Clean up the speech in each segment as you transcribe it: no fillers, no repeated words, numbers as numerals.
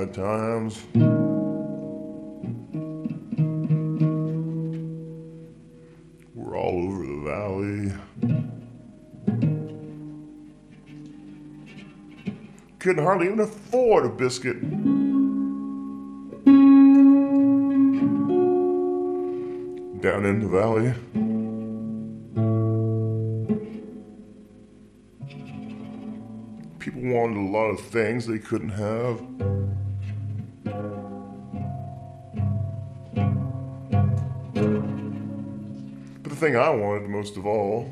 bad times. We're all over the valley. Couldn't hardly even afford a biscuit. Down in the valley. People wanted a lot of things they couldn't have. But the thing I wanted most of all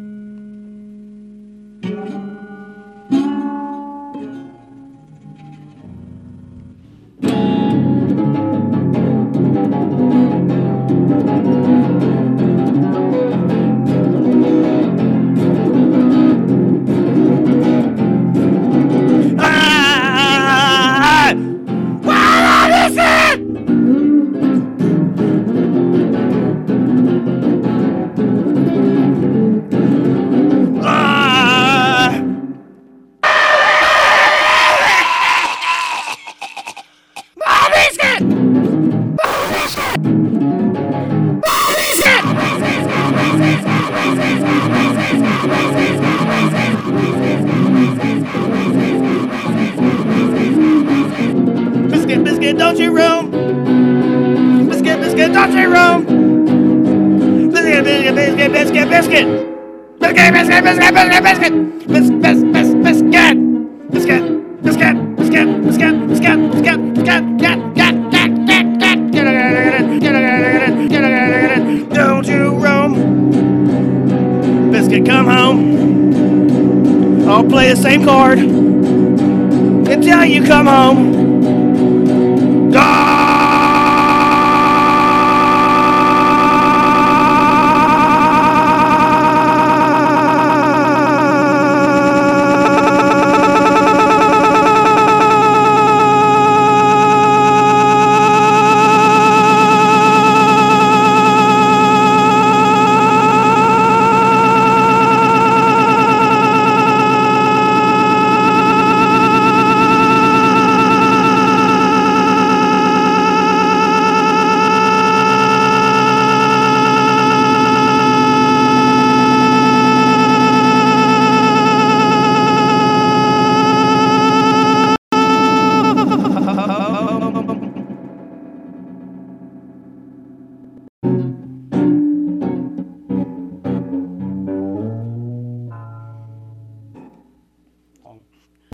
Biscuit, don't you roam? Biscuit, don't you roam? Biscuit, biscuit, biscuit, biscuit, biscuit. Biscuit, biscuit, biscuit, biscuit, biscuit. Biscuit, biscuit, biscuit, biscuit, biscuit, biscuit, biscuit, biscuit, biscuit. Don't you roam? Biscuit, come home. I'll play the same card until you come home.